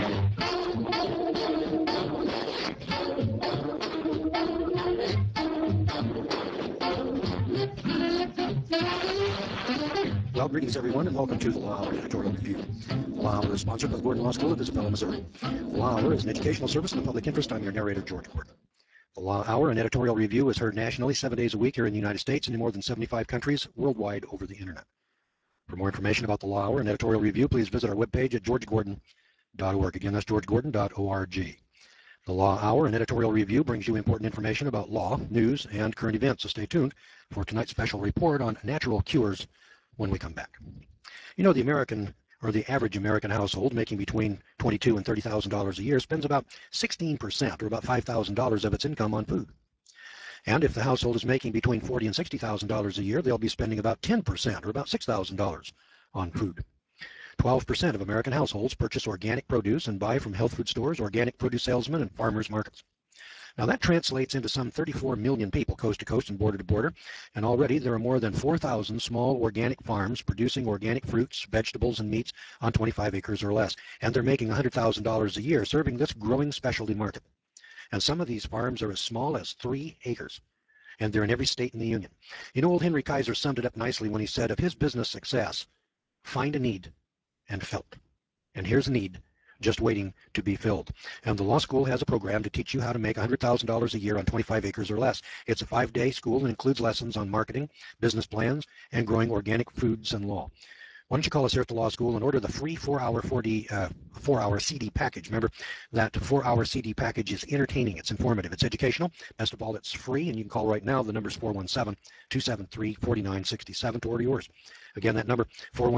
Well, greetings everyone, and welcome to the Law Hour Editorial Review. The Law Hour is sponsored by the Gordon Law School of Isabella, Missouri. The Law Hour is an educational service in the public interest. I'm your narrator, George Gordon. The Law Hour, an editorial review, is heard nationally 7 days a week here in the United States and in more than 75 countries worldwide over the internet. For more information about the Law Hour and editorial review, please visit our webpage at georgegordon.org. Again, that's georgegordon.org. The Law Hour and editorial review brings you important information about law, news, and current events, so stay tuned for tonight's special report on natural cures when we come back. You know, the average American household making between $22,000 and $30,000 a year spends about 16%, or about $5,000 of its income on food. And if the household is making between $40,000 and $60,000 a year, they'll be spending about 10%, or about $6,000 on food. 12% of American households purchase organic produce and buy from health food stores, organic produce salesmen, and farmers markets. Now that translates into some 34 million people coast to coast and border to border, and already there are more than 4,000 small organic farms producing organic fruits, vegetables, and meats on 25 acres or less, and they're making $100,000 a year serving this growing specialty market. And some of these farms are as small as 3 acres, and they're in every state in the Union. You know, old Henry Kaiser summed it up nicely when he said of his business success, find a need and fill it. And here's a need just waiting to be filled. And the law school has a program to teach you how to make $100,000 a year on 25 acres or less. It's a 5-day school and includes lessons on marketing, business plans, and growing organic foods and law. Why don't you call us here at the law school and order the free 4-hour CD package. Remember, that 4-hour CD package is entertaining, it's informative, it's educational. Best of all, it's free, and you can call right now. The number's 417-273-4967 to order yours. Again, that number,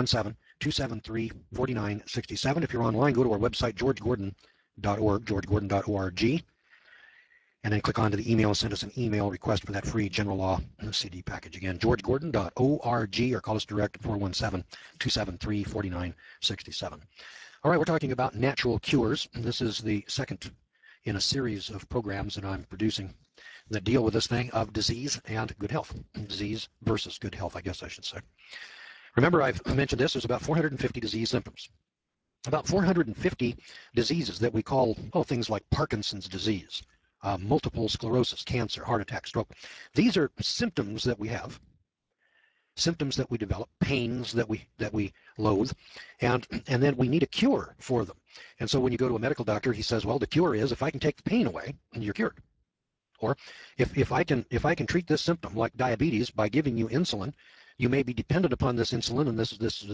417-273-4967. If you're online, go to our website, georgegordon.org, georgegordon.org, and then click onto the email and send us an email request for that free general law CD package. Again, georgegordon.org, or call us direct at 417-273-4967. All right, we're talking about natural cures. This is the second in a series of programs that I'm producing that deal with this thing of disease and good health. Disease versus good health, I guess I should say. Remember, I've mentioned this, there's about 450 disease symptoms. About 450 diseases that we call, things like Parkinson's disease, multiple sclerosis, cancer, heart attack, stroke. These are symptoms that we have, symptoms that we develop, pains that we loathe, and then we need a cure for them. And so when you go to a medical doctor, he says, well, the cure is if I can take the pain away, you're cured. Or if I can treat this symptom like diabetes by giving you insulin, you may be dependent upon this insulin and this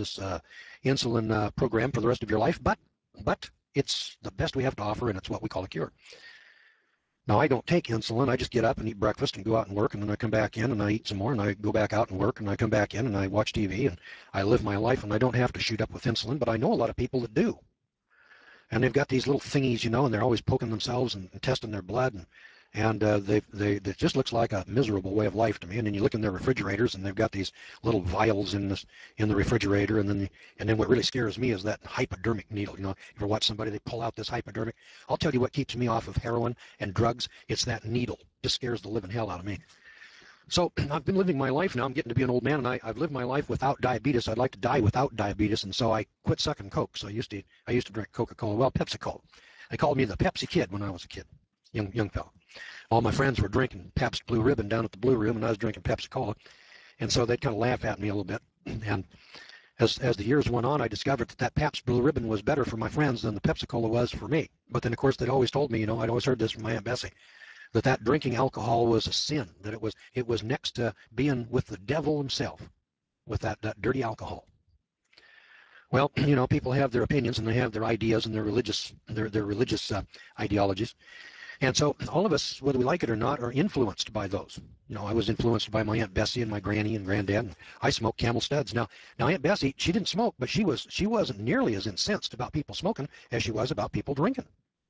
insulin program for the rest of your life, but it's the best we have to offer, and it's what we call a cure. Now, I don't take insulin. I just get up and eat breakfast and go out and work, and then I come back in and I eat some more, and I go back out and work, and I come back in and I watch TV, and I live my life, and I don't have to shoot up with insulin, but I know a lot of people that do. And they've got these little thingies, and they're always poking themselves and testing their blood, and it just looks like a miserable way of life to me. And then you look in their refrigerators, and they've got these little vials in the refrigerator, and then what really scares me is that hypodermic needle. You ever watch somebody, they pull out this hypodermic? I'll tell you what keeps me off of heroin and drugs. It's that needle. It just scares the living hell out of me. So I've been living my life now. I'm getting to be an old man, and I've lived my life without diabetes. I'd like to die without diabetes, and so I quit sucking Coke. So I used to drink Coca-Cola. Well, Pepsi-Cola. They called me the Pepsi Kid when I was a kid, young fellow. All my friends were drinking Pabst Blue Ribbon down at the Blue Room, and I was drinking Pepsi-Cola, and so they'd kind of laugh at me a little bit. And as the years went on, I discovered that Pabst Blue Ribbon was better for my friends than the Pepsi-Cola was for me. But then, of course, they'd always told me, I'd always heard this from my Aunt Bessie, that drinking alcohol was a sin, that it was next to being with the devil himself, with that dirty alcohol. Well, people have their opinions, and they have their ideas and their religious ideologies. And so all of us, whether we like it or not, are influenced by those. I was influenced by my Aunt Bessie and my granny and granddad. And I smoked Camel Studs. Now Aunt Bessie, she didn't smoke, but she wasn't nearly as incensed about people smoking as she was about people drinking.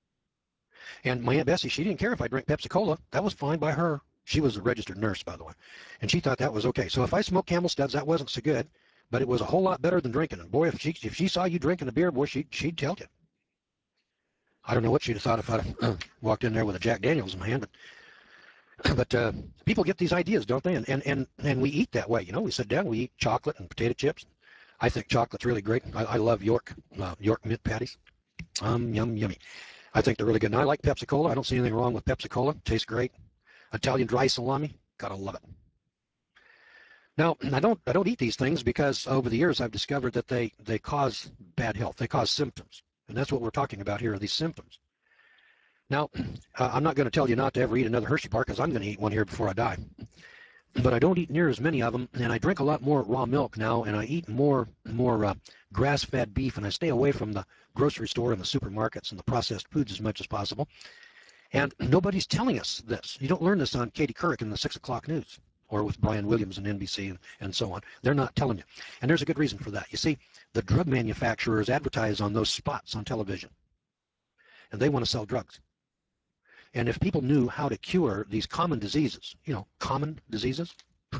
And my Aunt Bessie, she didn't care if I drank Pepsi-Cola. That was fine by her. She was a registered nurse, by the way. And she thought that was okay. So if I smoked Camel Studs, that wasn't so good, but it was a whole lot better than drinking. And boy, if she saw you drinking a beer, boy, she'd tell you. I don't know what she'd have thought if I'd walked in there with a Jack Daniels in my hand, but people get these ideas, don't they? And we eat that way. We sit down, we eat chocolate and potato chips. I think chocolate's really great. I love York mint patties. Yummy. I think they're really good. And I like Pepsi Cola. I don't see anything wrong with Pepsi Cola. Tastes great. Italian dry salami. Gotta love it. Now, I don't eat these things because over the years I've discovered that they cause bad health. They cause symptoms. And that's what we're talking about here, are these symptoms. Now, I'm not going to tell you not to ever eat another Hershey bar because I'm going to eat one here before I die. But I don't eat near as many of them, and I drink a lot more raw milk now, and I eat more grass-fed beef, and I stay away from the grocery store and the supermarkets and the processed foods as much as possible. And nobody's telling us this. You don't learn this on Katie Couric in the 6 o'clock news or with Brian Williams and NBC and so on. They're not telling you. And there's a good reason for that. You see, the drug manufacturers advertise on those spots on television, and they want to sell drugs. And if people knew how to cure these common diseases, common diseases,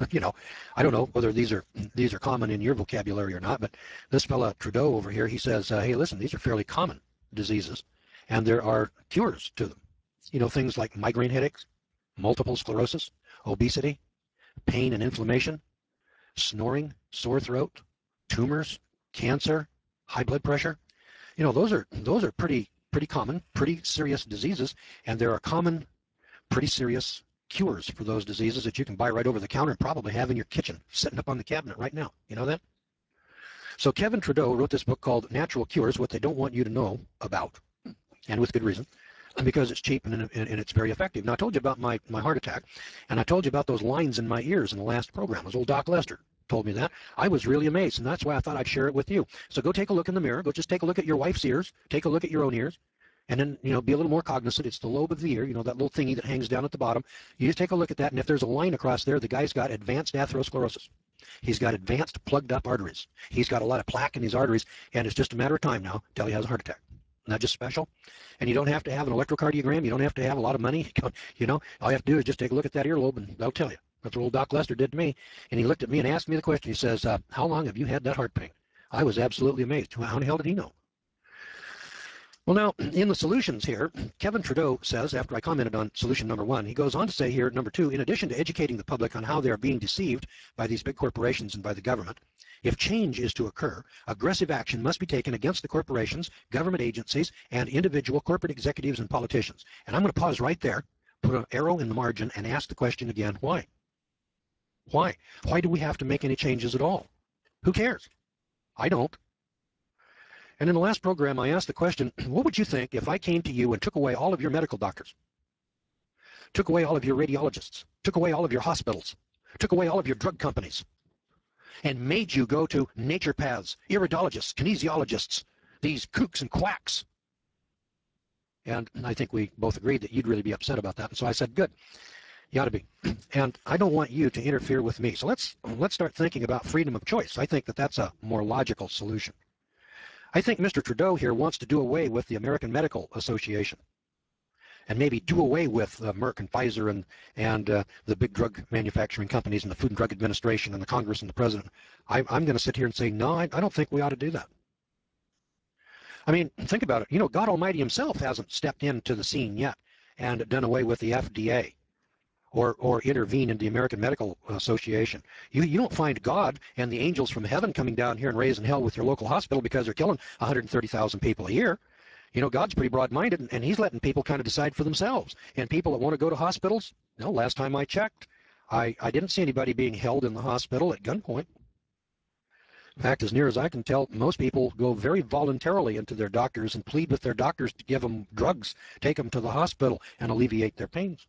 I don't know whether these are common in your vocabulary or not, but this fella Trudeau over here, he says, hey, listen, these are fairly common diseases, and there are cures to them. Things like migraine headaches, multiple sclerosis, obesity, pain and inflammation, snoring, sore throat, tumors, cancer, high blood pressure. Those are pretty common, pretty serious diseases, and there are common, pretty serious cures for those diseases that you can buy right over the counter and probably have in your kitchen, sitting up on the cabinet right now. You know that? So Kevin Trudeau wrote this book called Natural Cures, What They Don't Want You to Know About, and with good reason, because it's cheap and it's very effective. Now, I told you about my heart attack, and I told you about those lines in my ears in the last program. It was old Doc Lester told me that. I was really amazed, and that's why I thought I'd share it with you. So go take a look in the mirror. Go just take a look at your wife's ears. Take a look at your own ears. And then, be a little more cognizant. It's the lobe of the ear, that little thingy that hangs down at the bottom. You just take a look at that, and if there's a line across there, the guy's got advanced atherosclerosis. He's got advanced plugged up arteries. He's got a lot of plaque in his arteries, and it's just a matter of time now till he has a heart attack. Not just special. And you don't have to have an electrocardiogram. You don't have to have a lot of money. All you have to do is just take a look at that earlobe, and they'll tell you. That's what old Doc Lester did to me. And he looked at me and asked me the question. He says, how long have you had that heart pain? I was absolutely amazed. How the hell did he know? Well, now, in the solutions here, Kevin Trudeau says, after I commented on solution number 1, he goes on to say here, number 2, in addition to educating the public on how they are being deceived by these big corporations and by the government, if change is to occur, aggressive action must be taken against the corporations, government agencies, and individual corporate executives and politicians. And I'm going to pause right there, put an arrow in the margin, and ask the question again, why? Why? Why do we have to make any changes at all? Who cares? I don't. And in the last program, I asked the question, what would you think if I came to you and took away all of your medical doctors, took away all of your radiologists, took away all of your hospitals, took away all of your drug companies, and made you go to naturopaths, iridologists, kinesiologists, these kooks and quacks? And I think we both agreed that you'd really be upset about that. And so I said, good, you ought to be. And I don't want you to interfere with me. So let's start thinking about freedom of choice. I think that that's a more logical solution. I think Mr. Trudeau here wants to do away with the American Medical Association and maybe do away with Merck and Pfizer and the big drug manufacturing companies and the Food and Drug Administration and the Congress and the President. I'm going to sit here and say, no, I don't think we ought to do that. I mean, think about it. God Almighty himself hasn't stepped into the scene yet and done away with the FDA. Or intervene in the American Medical Association. You don't find God and the angels from heaven coming down here and raising hell with your local hospital because they're killing 130,000 people a year. God's pretty broad-minded, and he's letting people kind of decide for themselves. And people that want to go to hospitals, last time I checked, I didn't see anybody being held in the hospital at gunpoint. In fact, as near as I can tell, most people go very voluntarily into their doctors and plead with their doctors to give them drugs, take them to the hospital, and alleviate their pains.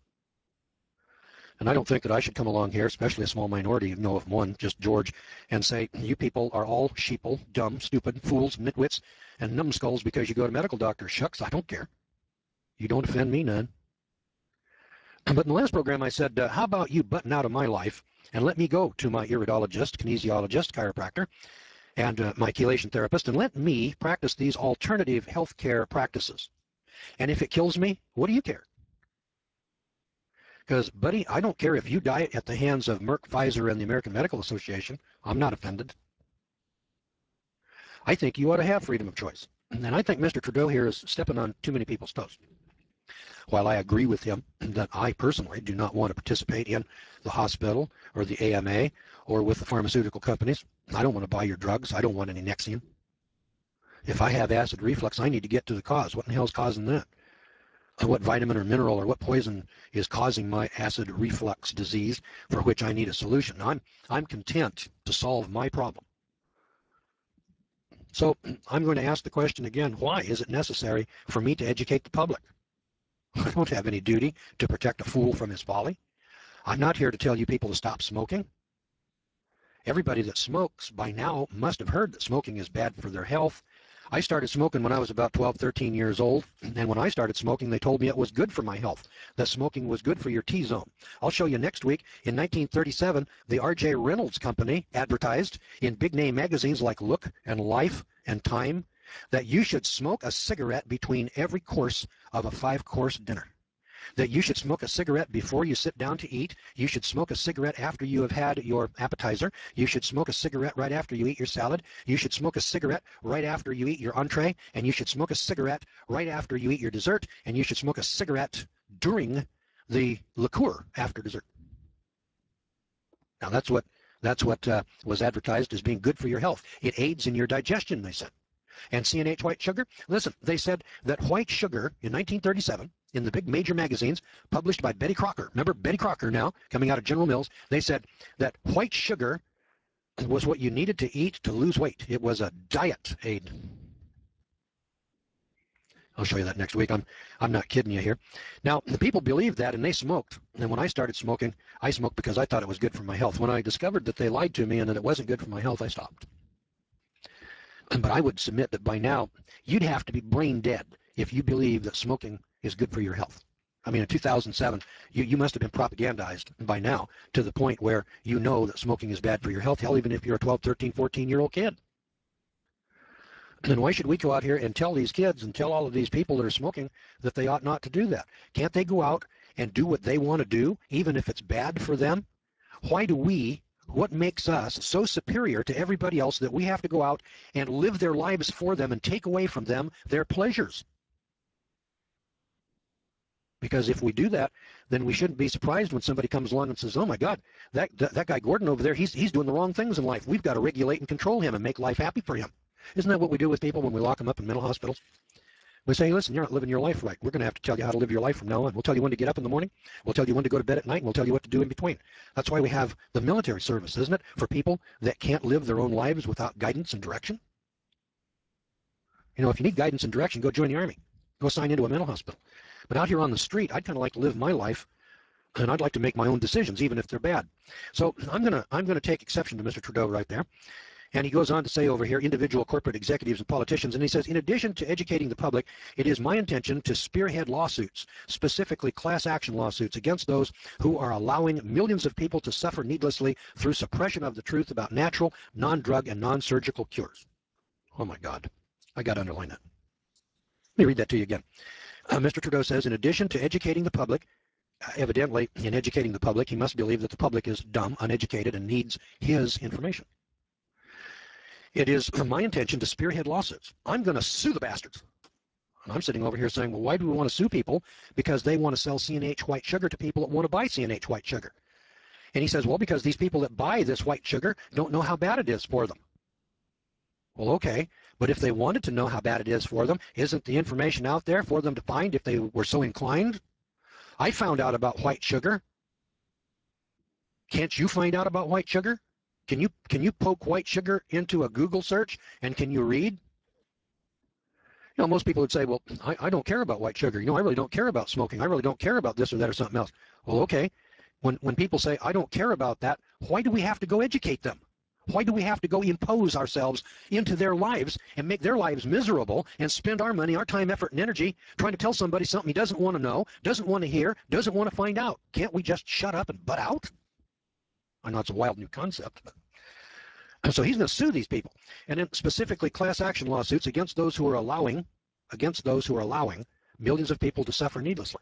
And I don't think that I should come along here, especially a small minority, of one, just George, and say, you people are all sheeple, dumb, stupid, fools, nitwits, and numbskulls because you go to medical doctors. Shucks, I don't care. You don't offend me none. But in the last program I said, how about you button out of my life and let me go to my iridologist, kinesiologist, chiropractor, and my chelation therapist, and let me practice these alternative health care practices. And if it kills me, what do you care? Because, buddy, I don't care if you die at the hands of Merck, Pfizer, and the American Medical Association. I'm not offended. I think you ought to have freedom of choice. And I think Mr. Trudeau here is stepping on too many people's toes. While I agree with him that I personally do not want to participate in the hospital or the AMA or with the pharmaceutical companies. I don't want to buy your drugs. I don't want any Nexium. If I have acid reflux, I need to get to the cause. What in the hell is causing that? What vitamin or mineral or what poison is causing my acid reflux disease for which I need a solution? I'm content to solve my problem. So I'm going to ask the question again, why is it necessary for me to educate the public? I don't have any duty to protect a fool from his folly. I'm not here to tell you people to stop smoking. Everybody that smokes by now must have heard that smoking is bad for their health. I started smoking when I was about 12, 13 years old, and when I started smoking, they told me it was good for my health, that smoking was good for your T-zone. I'll show you next week. In 1937, the R.J. Reynolds Company advertised in big-name magazines like Look and Life and Time that you should smoke a cigarette between every course of a 5-course dinner. That you should smoke a cigarette before you sit down to eat. You should smoke a cigarette after you have had your appetizer. You should smoke a cigarette right after you eat your salad. You should smoke a cigarette right after you eat your entree. And you should smoke a cigarette right after you eat your dessert. And you should smoke a cigarette during the liqueur after dessert. Now that's what was advertised as being good for your health. It aids in your digestion, they said. And CNH white sugar? Listen, they said that white sugar in 1937 in the big major magazines published by Betty Crocker. Remember Betty Crocker now, coming out of General Mills? They said that white sugar was what you needed to eat to lose weight. It was a diet aid. I'll show you that next week. I'm not kidding you here. Now, the people believed that, and they smoked. And when I started smoking, I smoked because I thought it was good for my health. When I discovered that they lied to me and that it wasn't good for my health, I stopped. But I would submit that by now, you'd have to be brain dead if you believe that smoking is good for your health. I mean, in 2007, you must have been propagandized by now to the point where you know that smoking is bad for your health, hell, even if you're a 12, 13, 14-year-old kid. And why should we go out here and tell these kids and tell all of these people that are smoking that they ought not to do that? Can't they go out and do what they want to do, even if it's bad for them? Why do we, what makes us so superior to everybody else that we have to go out and live their lives for them and take away from them their pleasures? Because if we do that, then we shouldn't be surprised when somebody comes along and says, oh my God, that guy Gordon over there, he's doing the wrong things in life. We've got to regulate and control him and make life happy for him. Isn't that what we do with people when we lock them up in mental hospitals? We say, listen, you're not living your life right. We're going to have to tell you how to live your life from now on. We'll tell you when to get up in the morning. We'll tell you when to go to bed at night. And we'll tell you what to do in between. That's why we have the military service, isn't it? For people that can't live their own lives without guidance and direction. You know, if you need guidance and direction, go join the Army. Go sign into a mental hospital. But out here on the street, I'd kind of like to live my life, and I'd like to make my own decisions, even if they're bad. So I'm gonna take exception to Mr. Trudeau right there. And he goes on to say over here, individual corporate executives and politicians, and he says, in addition to educating the public, it is my intention to spearhead lawsuits, specifically class action lawsuits, against those who are allowing millions of people to suffer needlessly through suppression of the truth about natural, non-drug, and non-surgical cures. Oh my God, I got to underline that. Let me read that to you again. Mr. Trudeau says, in addition to educating the public, evidently, in educating the public, he must believe that the public is dumb, uneducated, and needs his information. It is my intention to spearhead lawsuits. I'm going to sue the bastards. And I'm sitting over here saying, well, why do we want to sue people? Because they want to sell CNH white sugar to people that want to buy CNH white sugar. And he says, well, because these people that buy this white sugar don't know how bad it is for them. Well, okay, but if they wanted to know how bad it is for them, isn't the information out there for them to find if they were so inclined? I found out about white sugar. Can't you find out about white sugar? Can you poke white sugar into a Google search and can you read? You know, most people would say, well, I don't care about white sugar. You know, I really don't care about smoking. I really don't care about this or that or something else. Well, okay. When people say, I don't care about that, why do we have to go educate them? Why do we have to go impose ourselves into their lives and make their lives miserable and spend our money, our time, effort, and energy trying to tell somebody something he doesn't want to know, doesn't want to hear, doesn't want to find out? Can't we just shut up and butt out? I know it's a wild new concept, but so he's going to sue these people, and then specifically class action lawsuits against those who are allowing millions of people to suffer needlessly.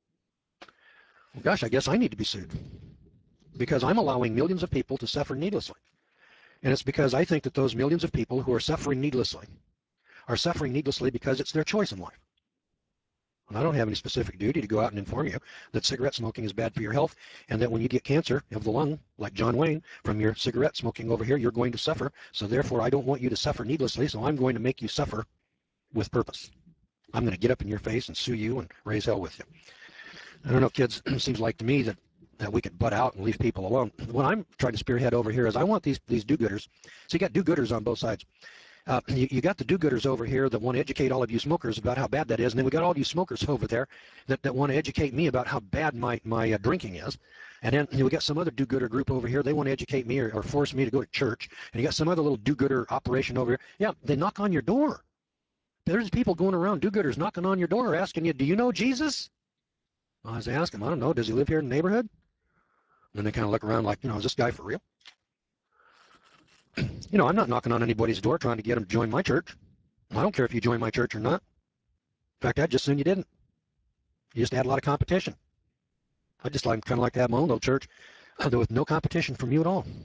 Well, gosh, I guess I need to be sued because I'm allowing millions of people to suffer needlessly. And it's because I think that those millions of people who are suffering needlessly because it's their choice in life. I don't have any specific duty to go out and inform you that cigarette smoking is bad for your health and that when you get cancer of the lung, like John Wayne, from your cigarette smoking over here, you're going to suffer. So therefore, I don't want you to suffer needlessly, so I'm going to make you suffer with purpose. I'm going to get up in your face and sue you and raise hell with you. I don't know, kids, it seems like to me that we could butt out and leave people alone. What I'm trying to spearhead over here is I want these do-gooders. So you got do-gooders on both sides. You got the do-gooders over here that want to educate all of you smokers about how bad that is, and then we got all you smokers over there that want to educate me about how bad my drinking is. And then we got some other do-gooder group over here. They want to educate me or force me to go to church. And you got some other little do-gooder operation over here. Yeah, they knock on your door. There's people going around, do-gooders, knocking on your door asking you, do you know Jesus? I was asking him, I don't know, does he live here in the neighborhood? And then they kind of look around like, is this guy for real? I'm not knocking on anybody's door trying to get them to join my church. I don't care if you join my church or not. In fact, I'd just assume you didn't. You just had a lot of competition. I just kind of like to have my own little church with no competition from you at all.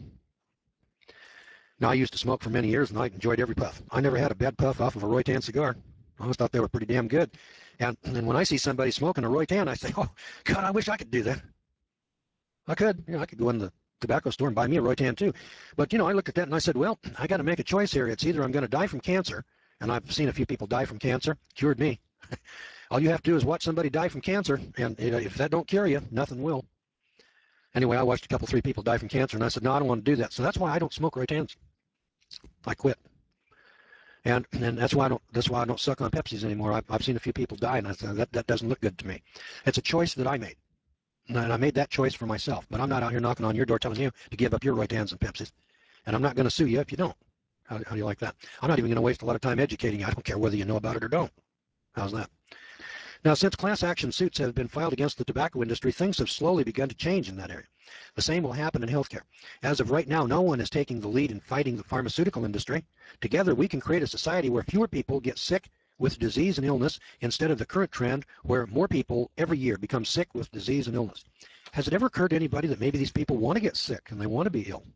Now, I used to smoke for many years, and I enjoyed every puff. I never had a bad puff off of a Roy-Tan cigar. I always thought they were pretty damn good. And then when I see somebody smoking a Roy-Tan, I say, oh, God, I wish I could do that. I could. I could go in the tobacco store and buy me a Roy-Tan too. But, I looked at that and I said, well, I got to make a choice here. It's either I'm going to die from cancer, and I've seen a few people die from cancer, cured me. All you have to do is watch somebody die from cancer, and if that don't cure you, nothing will. Anyway, I watched a couple, 3 people die from cancer, and I said, no, I don't want to do that. So that's why I don't smoke Roy-Tans. I quit. And that's why I don't suck on Pepsis anymore. I've seen a few people die, and I said, that doesn't look good to me. It's a choice that I made. And I made that choice for myself. But I'm not out here knocking on your door telling you to give up your Roy-Tans and Pepsis. And I'm not going to sue you if you don't. How do you like that? I'm not even going to waste a lot of time educating you. I don't care whether you know about it or don't. How's that? Now, since class action suits have been filed against the tobacco industry, things have slowly begun to change in that area. The same will happen in healthcare. As of right now, no one is taking the lead in fighting the pharmaceutical industry. Together, we can create a society where fewer people get sick with disease and illness instead of the current trend where more people every year become sick with disease and illness. Has it ever occurred to anybody that maybe these people want to get sick and they want to be ill?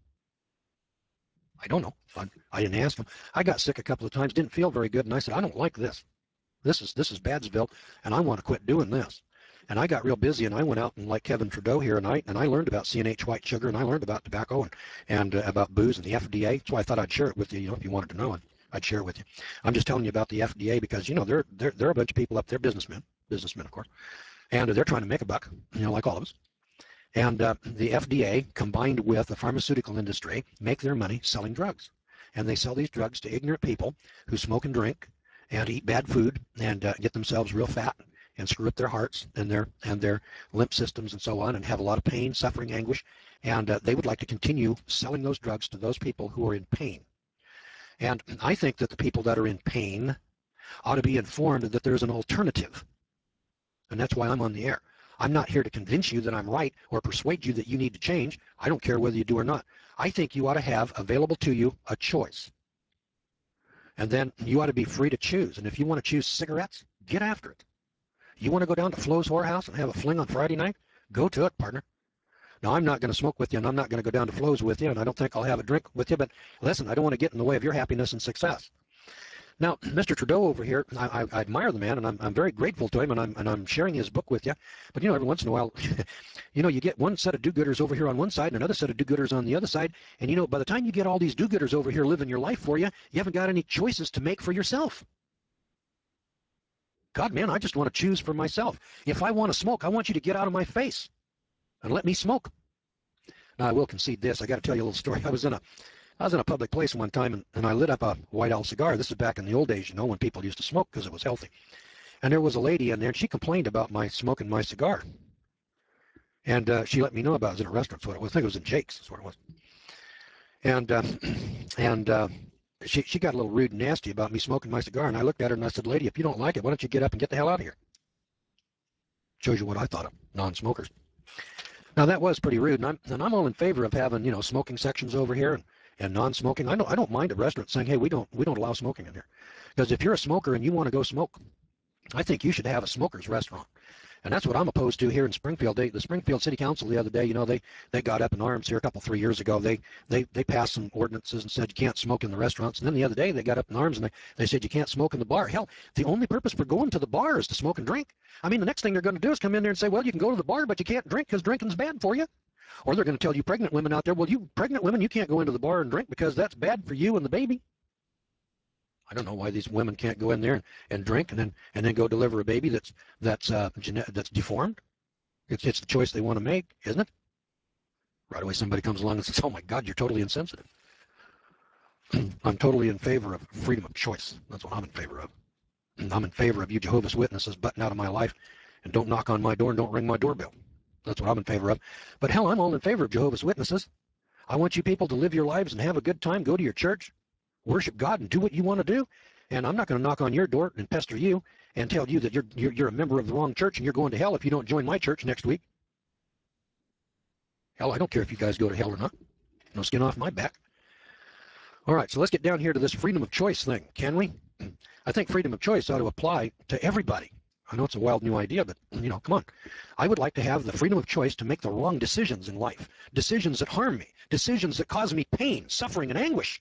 I don't know. I didn't ask them. I got sick a couple of times, didn't feel very good, and I said, I don't like this. This is Badsville, and I want to quit doing this. And I got real busy, and I went out and like Kevin Trudeau here, and I learned about CNH white sugar, and I learned about tobacco and about booze and the FDA. That's why I thought I'd share it with you. If you wanted to know, I'd share it with you. I'm just telling you about the FDA because they're a bunch of people up there, businessmen of course, and they're trying to make a buck, like all of us. And the FDA, combined with the pharmaceutical industry, make their money selling drugs, and they sell these drugs to ignorant people who smoke and drink and eat bad food and get themselves real fat and screw up their hearts and their lymph systems and so on and have a lot of pain, suffering, anguish. And they would like to continue selling those drugs to those people who are in pain. And I think that the people that are in pain ought to be informed that there's an alternative. And that's why I'm on the air. I'm not here to convince you that I'm right or persuade you that you need to change. I don't care whether you do or not. I think you ought to have available to you a choice. And then you ought to be free to choose. And if you want to choose cigarettes, get after it. You want to go down to Flo's Whorehouse and have a fling on Friday night? Go to it, partner. Now, I'm not going to smoke with you, and I'm not going to go down to Flo's with you, and I don't think I'll have a drink with you, but listen, I don't want to get in the way of your happiness and success. Now, Mr. Trudeau over here, I admire the man, and I'm very grateful to him, and I'm sharing his book with you. But, every once in a while, you get one set of do-gooders over here on one side and another set of do-gooders on the other side. And, by the time you get all these do-gooders over here living your life for you, you haven't got any choices to make for yourself. God, man, I just want to choose for myself. If I want to smoke, I want you to get out of my face and let me smoke. Now, I will concede this. I got to tell you a little story. I was in a public place one time, and I lit up a White Owl cigar. This is back in the old days, when people used to smoke because it was healthy. And there was a lady in there, and she complained about my smoking my cigar. And she let me know about it. It was in a restaurant, so I think it was in Jake's, is what it was. And she got a little rude and nasty about me smoking my cigar, and I looked at her and I said, lady, if you don't like it, why don't you get up and get the hell out of here? Shows you what I thought of non-smokers. Now, that was pretty rude, and I'm all in favor of having, smoking sections over here and non-smoking. I don't mind a restaurant saying, hey, we don't allow smoking in here. Because if you're a smoker and you want to go smoke, I think you should have a smoker's restaurant. And that's what I'm opposed to here in Springfield. The Springfield City Council the other day, they got up in arms here a couple, 3 years ago. They passed some ordinances and said you can't smoke in the restaurants. And then the other day they got up in arms and they said you can't smoke in the bar. Hell, the only purpose for going to the bar is to smoke and drink. I mean, the next thing they're going to do is come in there and say, well, you can go to the bar, but you can't drink because drinking's bad for you. Or they're going to tell you pregnant women out there, well, you pregnant women, you can't go into the bar and drink because that's bad for you and the baby. I don't know why these women can't go in there and drink and then go deliver a baby that's deformed. It's the choice they want to make, isn't it? Right away somebody comes along and says, oh my God, you're totally insensitive. I'm totally in favor of freedom of choice. That's what I'm in favor of. I'm in favor of you Jehovah's Witnesses butting out of my life and don't knock on my door and don't ring my doorbell. That's what I'm in favor of. But hell, I'm all in favor of Jehovah's Witnesses. I want you people to live your lives and have a good time, go to your church, worship God, and do what you want to do. And I'm not going to knock on your door and pester you and tell you that you're a member of the wrong church and you're going to hell if you don't join my church next week. Hell, I don't care if you guys go to hell or not. No skin off my back. All right, so let's get down here to this freedom of choice thing, can we? I think freedom of choice ought to apply to everybody. I know it's a wild new idea, but, come on. I would like to have the freedom of choice to make the wrong decisions in life, decisions that harm me, decisions that cause me pain, suffering, and anguish.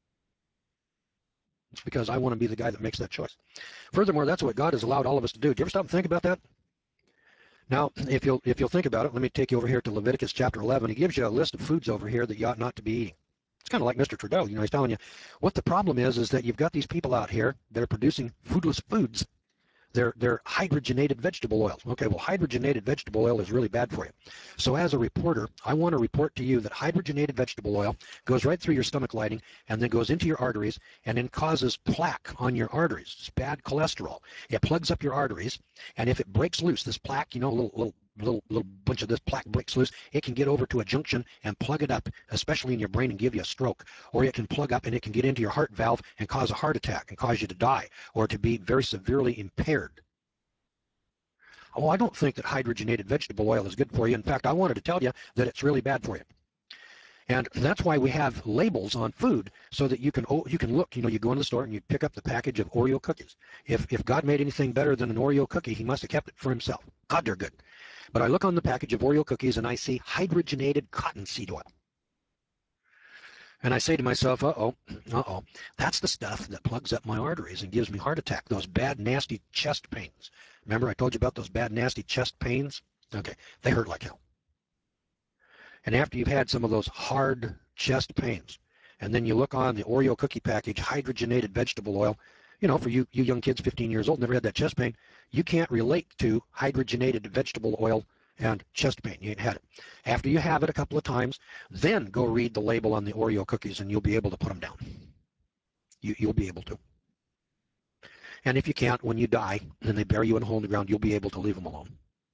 It's because I want to be the guy that makes that choice. Furthermore, that's what God has allowed all of us to do. Do you ever stop and think about that? Now, if you'll think about it, let me take you over here to Leviticus chapter 11. He gives you a list of foods over here that you ought not to be eating. It's kind of like Mr. Trudeau. He's telling you what the problem is that you've got these people out here that are producing foodless foods. They're hydrogenated vegetable oils. Okay, well, hydrogenated vegetable oil is really bad for you. So as a reporter, I want to report to you that hydrogenated vegetable oil goes right through your stomach lining and then goes into your arteries and then causes plaque on your arteries. It's bad cholesterol. It plugs up your arteries, and if it breaks loose, this plaque, a little bunch of this plaque breaks loose, it can get over to a junction and plug it up, especially in your brain, and give you a stroke. Or it can plug up and it can get into your heart valve and cause a heart attack and cause you to die or to be very severely impaired. Oh, I don't think that hydrogenated vegetable oil is good for you. In fact, I wanted to tell you that it's really bad for you. And that's why we have labels on food so that you can look, you go in the store and you pick up the package of Oreo cookies. If God made anything better than an Oreo cookie, he must have kept it for himself. God, they're good. But I look on the package of Oreo cookies and I see hydrogenated cottonseed oil. And I say to myself, uh-oh, that's the stuff that plugs up my arteries and gives me heart attack, those bad, nasty chest pains. Remember I told you about those bad, nasty chest pains? Okay, they hurt like hell. And after you've had some of those hard chest pains, and then you look on the Oreo cookie package, hydrogenated vegetable oil, for you young kids 15 years old, never had that chest pain, you can't relate to hydrogenated vegetable oil and chest pain. You ain't had it. After you have it a couple of times, then go read the label on the Oreo cookies and you'll be able to put them down. You'll be able to. And if you can't, when you die and they bury you in a hole in the ground, you'll be able to leave them alone.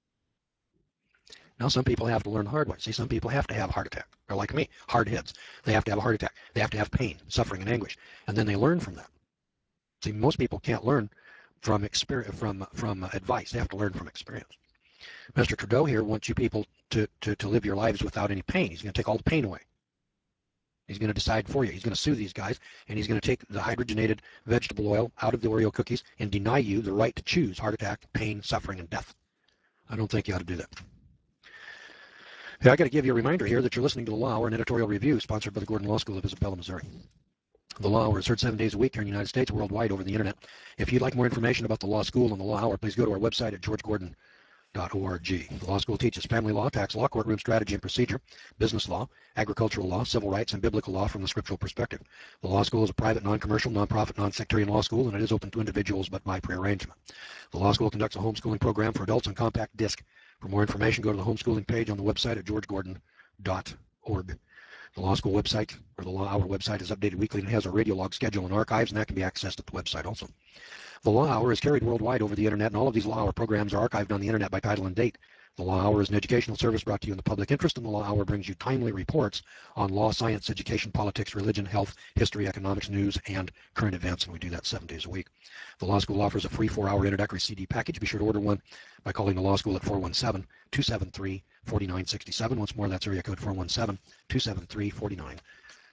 Now, some people have to learn the hard way. See, some people have to have a heart attack. They're like me, hard heads. They have to have a heart attack. They have to have pain, suffering, and anguish. And then they learn from that. See, most people can't learn from experience, from advice. They have to learn from experience. Mr. Trudeau here wants you people to live your lives without any pain. He's going to take all the pain away. He's going to decide for you. He's going to sue these guys, and he's going to take the hydrogenated vegetable oil out of the Oreo cookies and deny you the right to choose heart attack, pain, suffering, and death. I don't think you ought to do that. Hey, I got to give you a reminder here that you're listening to The Law Hour, an editorial review sponsored by the Gordon Law School of Isabella, Missouri. The Law Hour is heard 7 days a week here in the United States, worldwide over the internet. If you'd like more information about the Law School and the Law Hour, please go to our website at georgegordon.org. The law school teaches family law, tax law, courtroom strategy and procedure, business law, agricultural law, civil rights, and biblical law from the scriptural perspective. The law school is a private, non-commercial, non-profit, non-sectarian law school, and it is open to individuals but by prearrangement. The law school conducts a homeschooling program for adults on compact disc. For more information, go to the homeschooling page on the website at georgegordon.org. The law school website, or the Law Hour website, is updated weekly and has a radio log schedule and archives, and that can be accessed at the website also. The Law Hour is carried worldwide over the internet, and all of these Law Hour programs are archived on the internet by title and date. The Law Hour is an educational service brought to you in the public interest, and the Law Hour brings you timely reports on law, science, education, politics, religion, health, history, economics, news, and current events, and we do that 7 days a week. The Law School offers a free 4-hour introductory CD package. Be sure to order one by calling the Law School at 417-273-4967. Once more, that's area code 417-273-4967.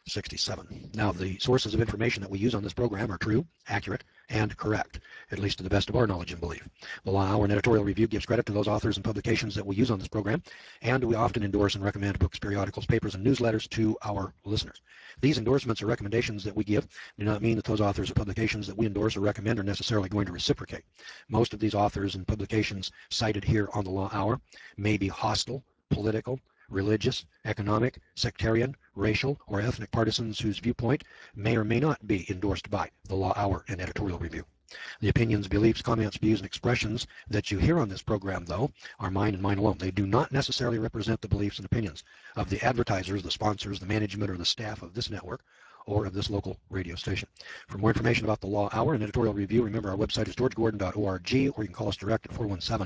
67. Now, the sources of information that we use on this program are true, accurate, and correct, at least to the best of our knowledge and belief. The Law Hour and Editorial Review gives credit to those authors and publications that we use on this program, and we often endorse and recommend books, periodicals, papers, and newsletters to our listeners. These endorsements or recommendations that we give do not mean that those authors or publications that we endorse or recommend are necessarily going to reciprocate. Most of these authors and publications cited here on the Law Hour may be hostile, political, religious, economic, sectarian, racial, or ethnic partisans whose viewpoint may or may not be endorsed by the Law Hour and Editorial Review. The opinions, beliefs, comments, views, and expressions that you hear on this program, though, are mine and mine alone. They do not necessarily represent the beliefs and opinions of the advertisers, the sponsors, the management, or the staff of this network or of this local radio station. For more information about the Law Hour and Editorial Review, remember our website is georgegordon.org, or you can call us direct at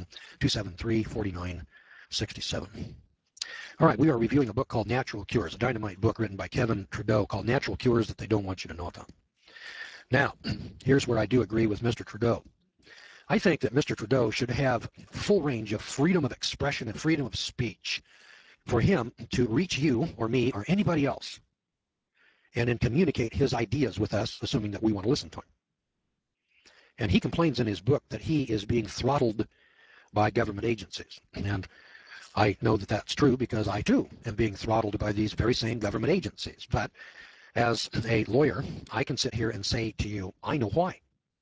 417-273-4967. All right, we are reviewing a book called Natural Cures, a dynamite book written by Kevin Trudeau called Natural Cures That They Don't Want You to Know About. Now, here's where I do agree with Mr. Trudeau. I think that Mr. Trudeau should have full range of freedom of expression and freedom of speech for him to reach you or me or anybody else and then communicate his ideas with us, assuming that we want to listen to him. And he complains in his book that he is being throttled by government agencies. And I know that that's true because I, too, am being throttled by these very same government agencies. But as a lawyer, I can sit here and say to you, I know why.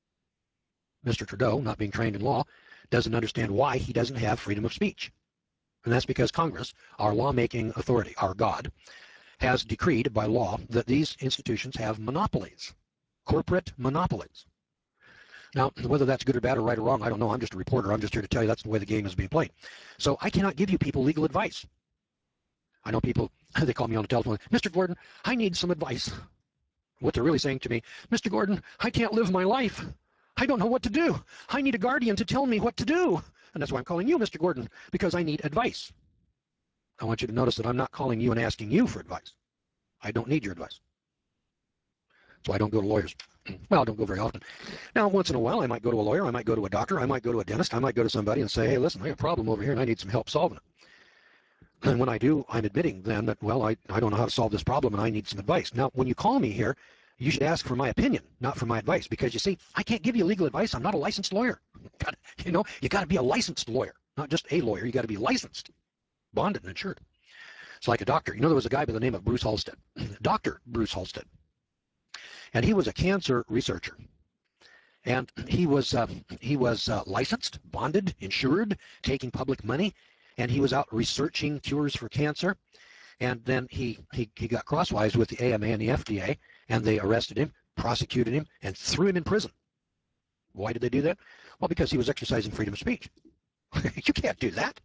Mr. Trudeau, not being trained in law, doesn't understand why he doesn't have freedom of speech. And that's because Congress, our lawmaking authority, our God, has decreed by law that these institutions have monopolies, corporate monopolies. Now, whether that's good or bad or right or wrong, I don't know. I'm just a reporter. I'm just here to tell you that's the way the game is being played. So I cannot give you people legal advice. I know people, they call me on the telephone, Mr. Gordon, I need some advice. What they're really saying to me, Mr. Gordon, I can't live my life. I don't know what to do. I need a guardian to tell me what to do. And that's why I'm calling you, Mr. Gordon, because I need advice. I want you to notice that I'm not calling you and asking you for advice. I don't need your advice. So I don't go to lawyers. Well, I don't go very often. Now, once in a while, I might go to a lawyer, I might go to a doctor, I might go to a dentist, I might go to somebody and say, hey, listen, I have a problem over here and I need some help solving it. And when I do, I'm admitting then that, well, I don't know how to solve this problem and I need some advice. Now, when you call me here, you should ask for my opinion, not for my advice, because you see, I can't give you legal advice. I'm not a licensed lawyer. You got to be a licensed lawyer, not just a lawyer. You got to be licensed, bonded, and insured. It's like a doctor. There was a guy by the name of Bruce Halstead, Dr. Bruce Halstead. And he was a cancer researcher. And he was licensed, bonded, insured, taking public money, and he was out researching cures for cancer. And then he got crosswise with the AMA and the FDA, and they arrested him, prosecuted him, and threw him in prison. Why did they do that? Well, because he was exercising freedom of speech. You can't do that.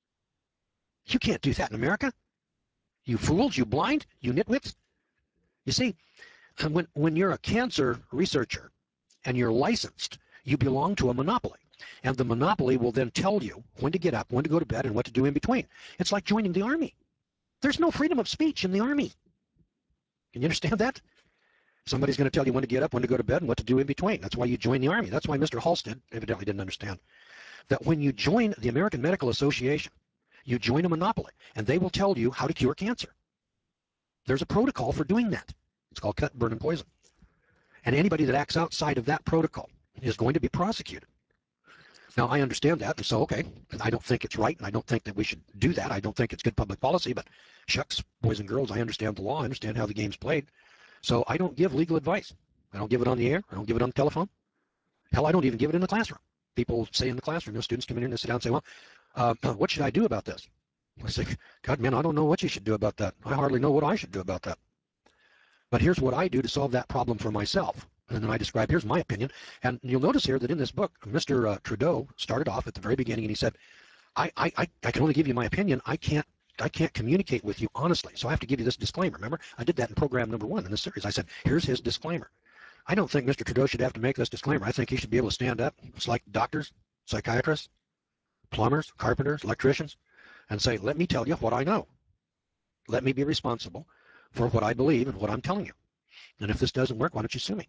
You can't do that in America. You fools, you blind, you nitwits. You see, when you're a cancer researcher and you're licensed, you belong to a monopoly. And the monopoly will then tell you when to get up, when to go to bed, and what to do in between. It's like joining the Army. There's no freedom of speech in the Army. Can you understand that? Somebody's going to tell you when to get up, when to go to bed, and what to do in between. That's why you join the Army. That's why Mr. Halstead evidently didn't understand that when you join the American Medical Association, you join a monopoly, and they will tell you how to cure cancer. There's a protocol for doing that. It's called cut, burn, and poison. And anybody that acts outside of that protocol is going to be prosecuted. Now, I understand that, and so, okay, I don't think it's right, and I don't think that we should do that. I don't think it's good public policy, but shucks, boys and girls, I understand the law. I understand how the game's played. So I don't give legal advice. I don't give it on the air. I don't give it on the telephone. Hell, I don't even give it in the classroom. People say in the classroom, students come in and they sit down and say, well, what should I do about this? I say, God, man, I don't know what you should do about that. I hardly know what I should do about that. But here's what I do to solve that problem for myself. And then I describe, here's my opinion. And you'll notice here that in this book, Mr. Trudeau started off at the very beginning and he said, I can only give you my opinion. I can't communicate with you honestly. So I have to give you this disclaimer. Remember, I did that in program number 1 in this series. I said, here's his disclaimer. I don't think Mr. Trudeau should have to make this disclaimer. I think he should be able to stand up. It's like doctors, psychiatrists, plumbers, carpenters, electricians, and say, let me tell you what I know. Let me be responsible for what I believe and what I'm telling you. And if this doesn't work, why don't you sue me?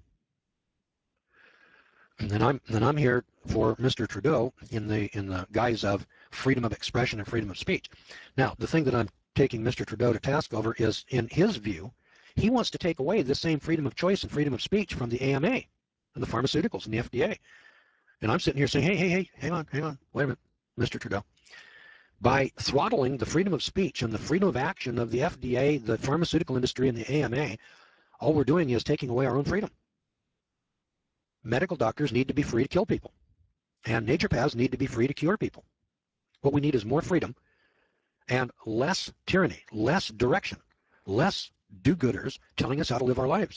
And then I'm here for Mr. Trudeau in the guise of freedom of expression and freedom of speech. Now, the thing that I'm taking Mr. Trudeau to task over is, in his view, He wants to take away the same freedom of choice and freedom of speech from the AMA and the pharmaceuticals and the FDA. And I'm sitting here saying, hey, hang on, wait a minute, Mr. Trudeau. By throttling the freedom of speech and the freedom of action of the FDA, the pharmaceutical industry, and the AMA, all we're doing is taking away our own freedom. Medical doctors need to be free to kill people, and naturopaths need to be free to cure people. What we need is more freedom and less tyranny, less direction, less do-gooders telling us how to live our lives.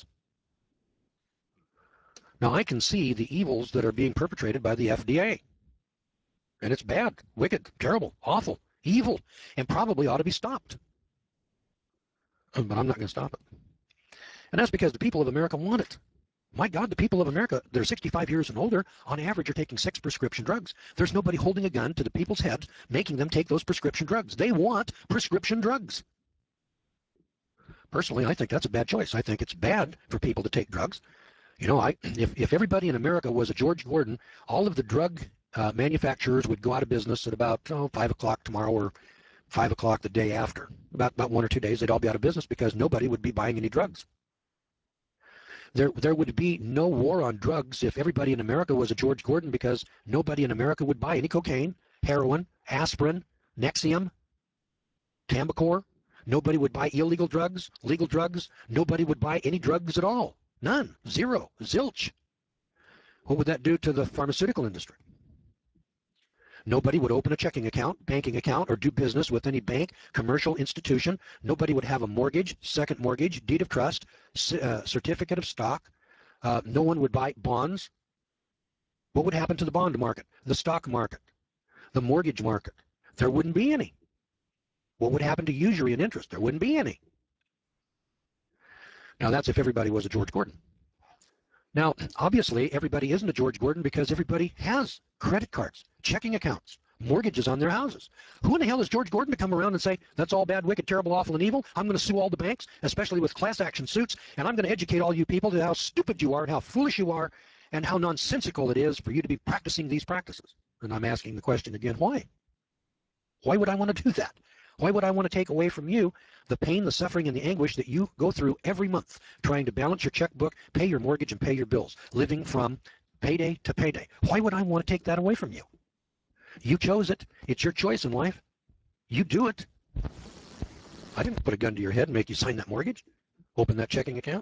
Now, I can see the evils that are being perpetrated by the FDA. And it's bad, wicked, terrible, awful, evil, and probably ought to be stopped. But I'm not going to stop it. And that's because the people of America want it. My God, the people of America, they're 65 years and older, on average are taking 6 prescription drugs. There's nobody holding a gun to the people's heads making them take those prescription drugs. They want prescription drugs. Personally, I think that's a bad choice. I think it's bad for people to take drugs. You know, if everybody in America was a George Gordon, all of the drug manufacturers would go out of business at about 5 o'clock tomorrow or 5 o'clock the day after. About 1 or 2 days, they'd all be out of business because nobody would be buying any drugs. There would be no war on drugs if everybody in America was a George Gordon, because nobody in America would buy any cocaine, heroin, aspirin, Nexium, Tambacor. Nobody would buy illegal drugs, legal drugs. Nobody would buy any drugs at all. None. Zero. Zilch. What would that do to the pharmaceutical industry? Nobody would open a checking account, banking account, or do business with any bank, commercial institution. Nobody would have a mortgage, second mortgage, deed of trust, certificate of stock. No one would buy bonds. What would happen to the bond market, the stock market, the mortgage market? There wouldn't be any. What would happen to usury and interest? There wouldn't be any. Now, that's if everybody was a George Gordon. Now, obviously, everybody isn't a George Gordon because everybody has credit cards, checking accounts, mortgages on their houses. Who in the hell is George Gordon to come around and say, that's all bad, wicked, terrible, awful, and evil? I'm going to sue all the banks, especially with class action suits, and I'm going to educate all you people to how stupid you are and how foolish you are and how nonsensical it is for you to be practicing these practices. And I'm asking the question again, why? Why would I want to do that? Why would I want to take away from you the pain, the suffering, and the anguish that you go through every month trying to balance your checkbook, pay your mortgage, and pay your bills, living from payday to payday? Why would I want to take that away from you? You chose it. It's your choice in life. You do it. I didn't put a gun to your head and make you sign that mortgage, open that checking account.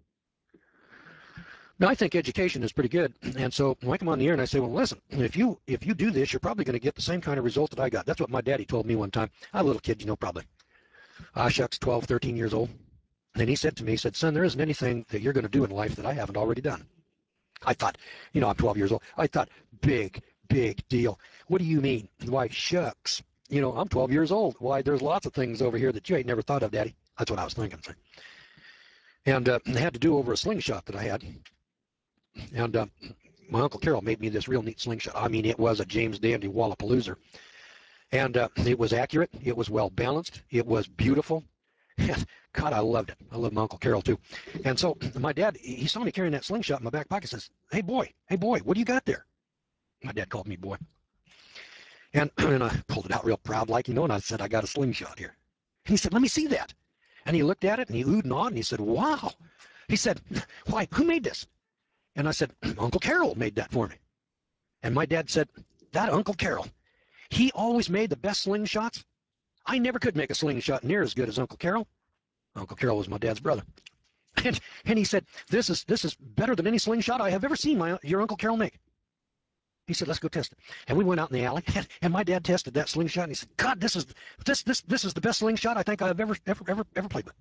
Now, I think education is pretty good, and so when I come on the air and I say, well, listen, if you do this, you're probably going to get the same kind of result that I got. That's what my daddy told me one time. I was a little kid, you know, probably, shucks, 12, 13 years old. And he said to me, he said, son, there isn't anything that you're going to do in life that I haven't already done. I thought, you know, I'm 12 years old. I thought, big deal. What do you mean? Why, shucks. You know, I'm 12 years old. Why, there's lots of things over here that you ain't never thought of, Daddy. That's what I was thinking. And they had to do over a slingshot that I had. And my Uncle Carol made me this real neat slingshot. I mean, it was a James Dandy Wallapalooza. And it was accurate. It was well balanced. It was beautiful. God, I loved it. I love my Uncle Carol, too. And so my dad, he saw me carrying that slingshot in my back pocket, says, hey, boy, what do you got there? My dad called me boy. And I pulled it out real proud like, you know, and I said, I got a slingshot here. And he said, let me see that. And he looked at it, and he oohed and awed, and he said, wow. He said, why, who made this? And I said, Uncle Carol made that for me. And my dad said, that Uncle Carol, he always made the best slingshots. I never could make a slingshot near as good as Uncle Carol. Uncle Carol was my dad's brother. And he said, this is better than any slingshot I have ever seen your Uncle Carol make. He said, let's go test it. And we went out in the alley, and my dad tested that slingshot, and he said, God, this is the best slingshot I think I've ever played with.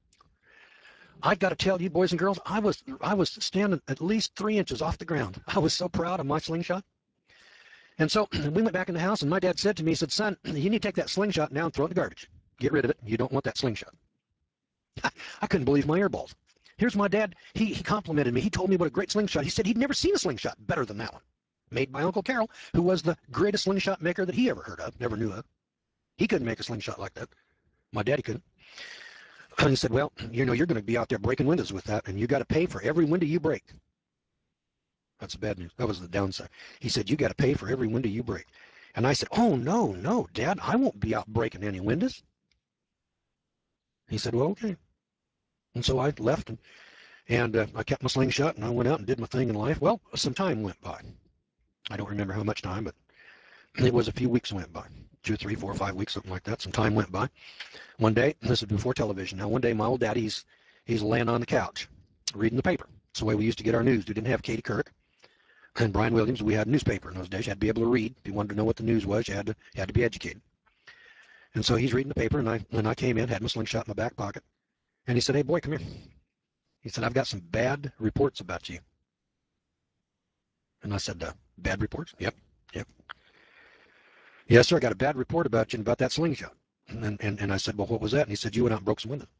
I got to tell you, boys and girls, I was standing at least 3 inches off the ground. I was so proud of my slingshot. And so we went back in the house, and my dad said to me, he said, son, you need to take that slingshot now and throw it in the garbage. Get rid of it. You don't want that slingshot. I couldn't believe my earballs. Here's my dad. He complimented me. He told me what a great slingshot. He said he'd never seen a slingshot better than that one, made by Uncle Carol, who was the greatest slingshot maker that he ever heard of, never knew of. He couldn't make a slingshot like that. My daddy couldn't. And he said, well, you know, you're going to be out there breaking windows with that, and you got to pay for every window you break. That's the bad news. That was the downside. He said, you got to pay for every window you break. And I said, oh, no, Dad, I won't be out breaking any windows. He said, well, okay. And so I left, and I kept my slingshot, and I went out and did my thing in life. Well, some time went by. I don't remember how much time, but it was a few weeks went by. 2, 3, 4, 5 weeks, something like that. Some time went by. One day, this is before television. Now, one day, my old daddy's he's laying on the couch, reading the paper. It's the way we used to get our news. We didn't have Katie Couric and Brian Williams. We had a newspaper in those days. You had to be able to read. If you wanted to know what the news was, you had to be educated. And so he's reading the paper, and I came in, had my slingshot in my back pocket, and he said, "Hey, boy, come here." He said, "I've got some bad reports about you." And I said, "Bad reports?" "Yep, yep." "Yes, sir, I got a bad report about you and about that slingshot." And I said, "Well, what was that?" And he said, "You went out and broke some windows."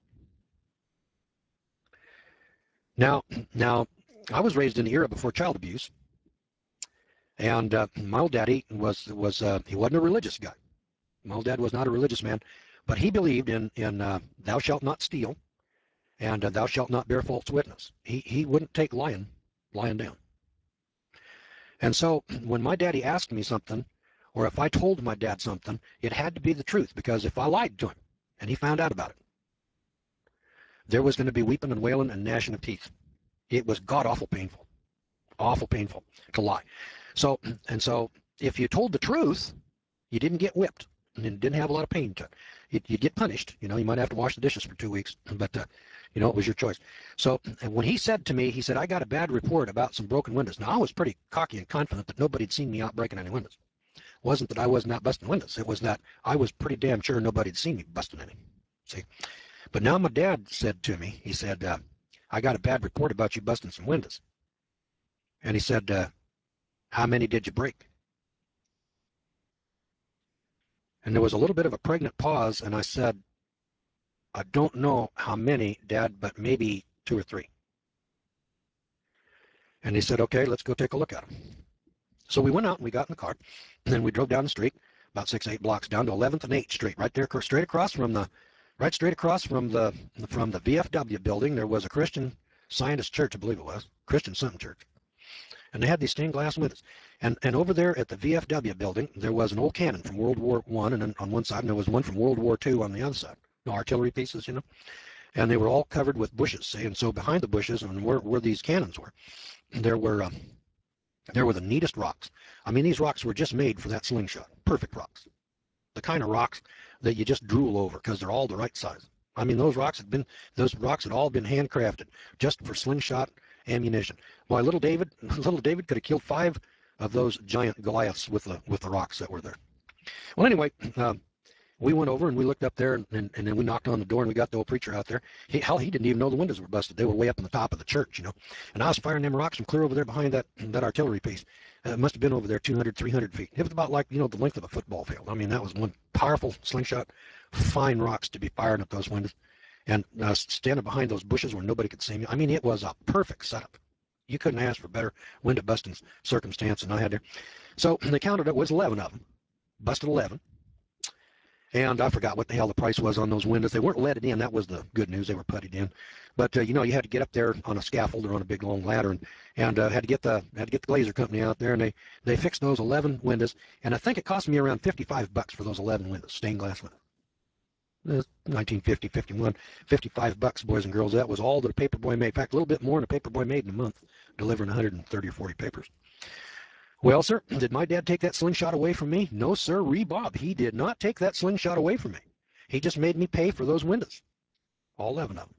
Now, I was raised in the era before child abuse, and my old daddy was he wasn't a religious guy. My old dad was not a religious man, but he believed in thou shalt not steal and thou shalt not bear false witness. He wouldn't take lying down. And so when my daddy asked me something, or if I told my dad something, it had to be the truth, because if I lied to him and he found out about it, there was going to be weeping and wailing and gnashing of teeth. It was god awful painful to lie. So so if you told the truth, you didn't get whipped and it didn't have a lot of pain to it. You'd get punished. You might have to wash the dishes for 2 weeks, but it was your choice. So when he said to me, he said, "I got a bad report about some broken windows." Now I was pretty cocky and confident that nobody had seen me out breaking any windows. It wasn't that I was not busting windows. It was that I was pretty damn sure nobody had seen me busting any. See, but now my dad said to me, he said, "I got a bad report about you busting some windows." And he said, "How many did you break?" And there was a little bit of a pregnant pause, and I said, "I don't know how many, Dad, but maybe 2 or 3." And he said, "Okay, let's go take a look at them." So we went out and we got in the car, and then we drove down the street about 6, 8 blocks down to 11th and 8th Street, right there, straight across from the VFW building. There was a Christian Scientist Church, I believe it was, Christian something church, and they had these stained glass windows. And over there at the VFW building, there was an old cannon from World War I, and then on one side, and there was one from World War II on the other side. No artillery pieces, and they were all covered with bushes. See? And so behind the bushes, and where these cannons were, there were there were the neatest rocks. I mean, these rocks were just made for that slingshot. Perfect rocks. The kind of rocks that you just drool over because they're all the right size. I mean, those rocks had all been handcrafted just for slingshot ammunition. Why, little David, little David could have killed 5 of those giant Goliaths with the rocks that were there. Well, anyway, we went over and we looked up there, and then we knocked on the door, and we got the old preacher out there. He didn't even know the windows were busted. They were way up on the top of the church. And I was firing them rocks from clear over there behind that artillery piece. It must have been over there 200, 300 feet. It was about like, the length of a football field. I mean, that was one powerful slingshot. Fine rocks to be firing at those windows. And standing behind those bushes where nobody could see me. I mean, it was a perfect setup. You couldn't ask for better window busting circumstance than I had there. So they counted it was 11 of them. Busted 11. And I forgot what the hell the price was on those windows. They weren't leaded in. That was the good news. They were puttied in. But you had to get up there on a scaffold or on a big long ladder, and had to get the glazer company out there, and they fixed those 11 windows. And I think it cost me around $55 for those 11 windows, stained glass windows. 1950, 51, $55, boys and girls. That was all that a paperboy made. In fact, a little bit more than a paperboy made in a month, delivering 130 or 40 papers. Well, sir, did my dad take that slingshot away from me? No, sir, Bob. He did not take that slingshot away from me. He just made me pay for those windows, all 11 of them.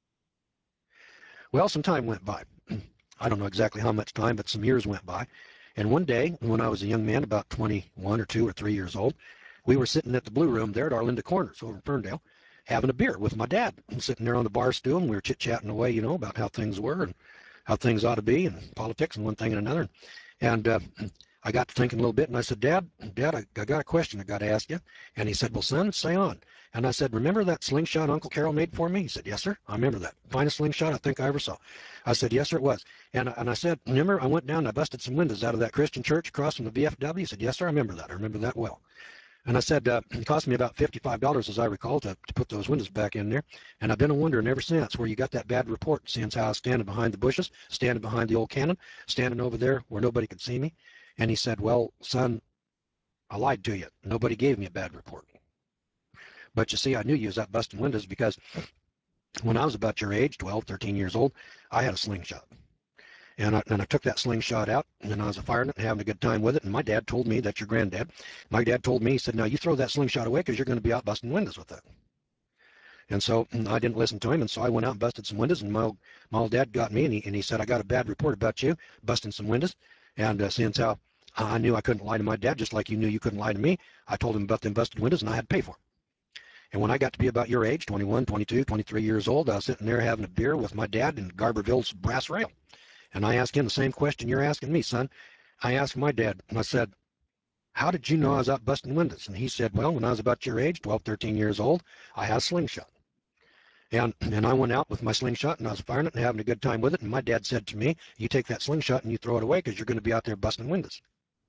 Well, some time went by. I don't know exactly how much time, but some years went by. And one day, when I was a young man, about 21 or 2 or 3 years old, we were sitting at the Blue Room there at Arlinda Corners over in Ferndale, having a beer with my dad. I'm sitting there on the bar stool, and we were chit-chatting away, about how things were and how things ought to be, and politics and one thing and another. And I got to thinking a little bit, and I said, Dad, I got a question I got to ask you. And he said, well, son, say on. And I said, remember that slingshot Uncle Carol made for me? He said, yes, sir, I remember that. Finest slingshot I think I ever saw. I said, yes, sir, it was. And I said, remember, I went down and I busted some windows out of that Christian church across from the VFW? He said, yes, sir, I remember that. I remember that well. And I said, it cost me about $55, as I recall, to put those windows back in there. And I've been wondering ever since where you got that bad report, seeing how I was standing behind the bushes, standing behind the old cannon, standing over there where nobody could see me. And he said, well, son, I lied to you. Nobody gave me a bad report. But you see, I knew you was out busting windows because When I was about your age, 12, 13 years old, I had a slingshot. And I took that slingshot out, and I was firing it and having a good time with it. And my dad told me, that's your granddad, my dad told me, he said, now you throw that slingshot away because you're going to be out busting windows with that. And so I didn't listen to him, and so I went out and busted some windows. And my old dad got me, and he said, I got a bad report about you busting some windows. And since how I knew I couldn't lie to my dad, just like you knew you couldn't lie to me, I told him about them busted windows, and I had to pay for them. And when I got to be about your age, 21, 22, 23 years old, I was sitting there having a beer with my dad in Garberville's Brass Rail. And I asked him the same question you're asking me, son. I asked my dad, and I said, how did you know I was out busting windows? And he said, well, when I was about your age, 12, 13 years old, I had a slingshot. And I went out with my slingshot, and I was firing it and having a good time with it. And my dad said to me, you take that slingshot and you throw it away because you're going to be out there busting windows.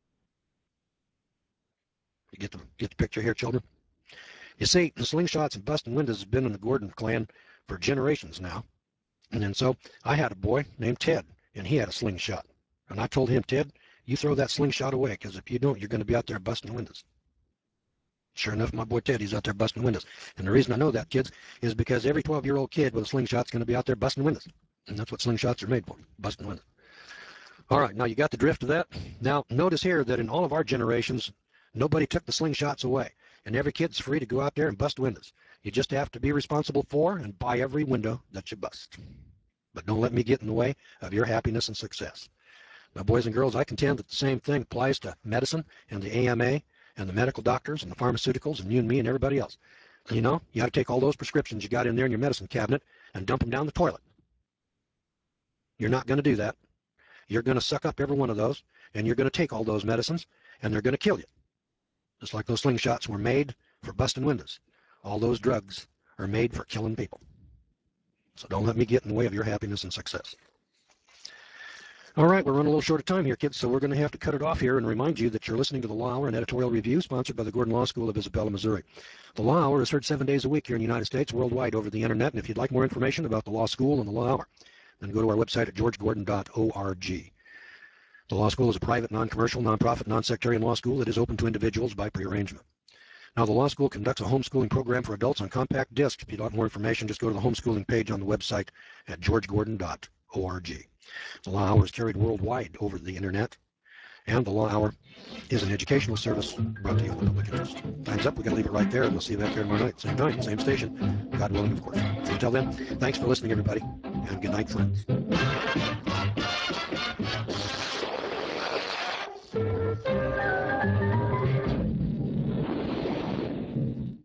You get the picture here, children? You see, the slingshots and busting windows has been in the Gordon clan for generations now. And then so I had a boy named Ted, and he had a slingshot. And I told him, Ted, you throw that slingshot away, because if you don't, you're going to be out there busting windows. Sure enough, my boy Ted, he's out there busting windows. And the reason I know that, kids, is because every 12-year-old kid with a slingshot's going to be out there busting windows. And that's what slingshots are made for, busting windows. All right, now you got the drift of that. Now, notice here that in all of our generations, nobody took the slingshots away. And every kid's free to go out there and bust windows. You just have to be responsible for and buy every window that you bust. But don't let me get in the way of your happiness and success. Now, boys and girls, I contend that the same thing applies to medicine and the AMA and the medical doctors and the pharmaceuticals and you and me and everybody else. You know, you got to take all those prescriptions you got in there in your medicine cabinet and dump them down the toilet. You're not going to do that. You're going to suck up every one of those, and you're going to take all those medicines, and they're going to kill you. Just like those slingshots were made for busting windows. All those drugs are made for killing people. So don't let me get in the way of your happiness and success. All right, we're running a little short of time here, kids, so we're going to have to cut it off here and remind you that you're listening to the Law Hour, an editorial review sponsored by the Gordon Law School of Isabella, Missouri. The Law Hour is heard 7 days a week here in the United States, worldwide over the internet, and if you'd like more information about the Law School and the Law Hour, then go to our website at georgegordon.org. The law school is a private, non-commercial, non-profit, non-sectarian law school that is open to individuals by prearrangement. Now, the law school conducts a homeschooling program for adults on compact disc. If you'd like more information, just go to the homeschooling page on the website at georgegordon.org. The Law Hour is carried worldwide over the internet, and the Law Hour is an educational service brought to you in the public interest. Time's up. We've got to leave it right there, and we'll see you back here tomorrow night. Same time, same station. God willing, of course. Until then, thanks for listening, everybody, and good night, friends.